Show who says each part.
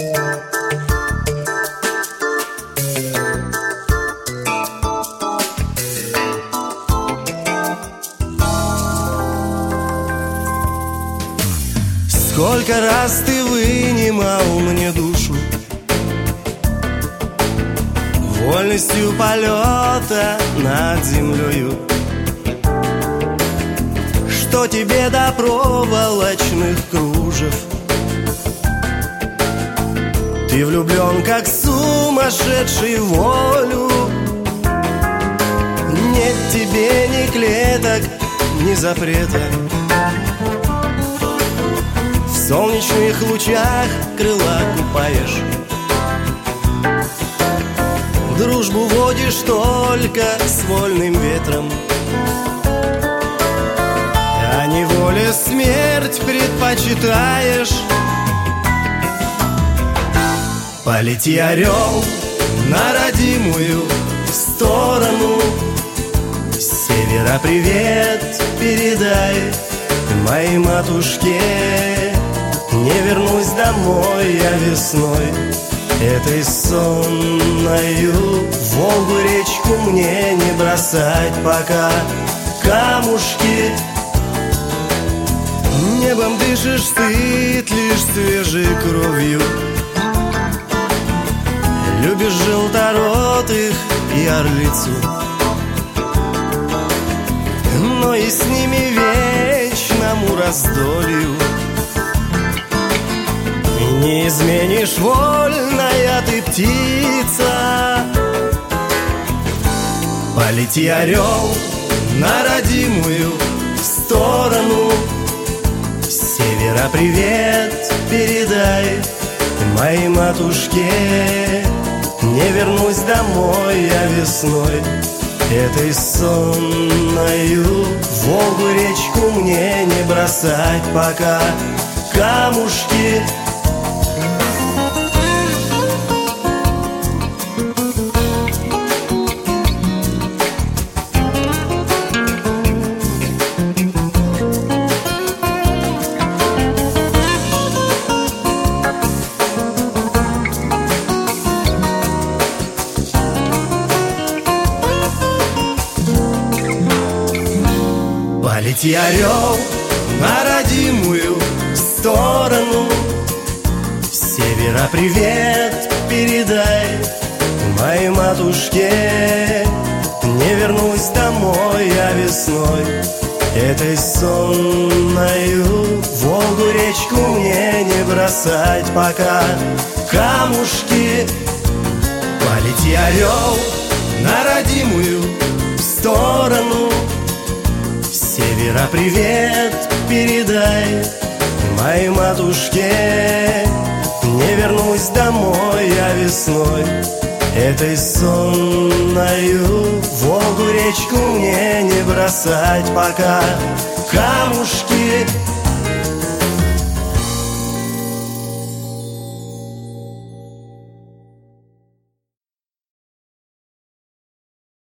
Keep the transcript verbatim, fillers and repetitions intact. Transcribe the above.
Speaker 1: Сколько раз ты вынимал мне душу вольностью полета над землею, что тебе до проволочных кружев. Ты влюблен, как сумасшедший, в волю. Нет тебе ни клеток, ни запрета. В солнечных лучах крыла купаешь, дружбу водишь только с вольным ветром, а неволе смерть предпочитаешь. Полети, орел, на родимую сторону, с севера привет передай моей матушке. Не вернусь домой я весной этой сонною, Волгу речку мне не бросать пока камушки. Небом дышишь ты лишь свежей кровью, любишь желторотых и орлицу, но и с ними вечному раздолью не изменишь, вольная ты птица. Полети, орел, на родимую сторону, с севера привет передай моей матушке. Не вернусь домой я весной этой сонною, Волгу речку мне не бросать пока камушки. Полети, орел, на родимую сторону, с севера привет передай моей матушке. Не вернусь домой я весной этой сонною, Волгу речку мне не бросать пока камушки. Полети, орел, на родимую сторону, с севера привет передай моей матушке. Не вернусь домой я весной этой сонною, Волгу речку мне не бросать пока камушки.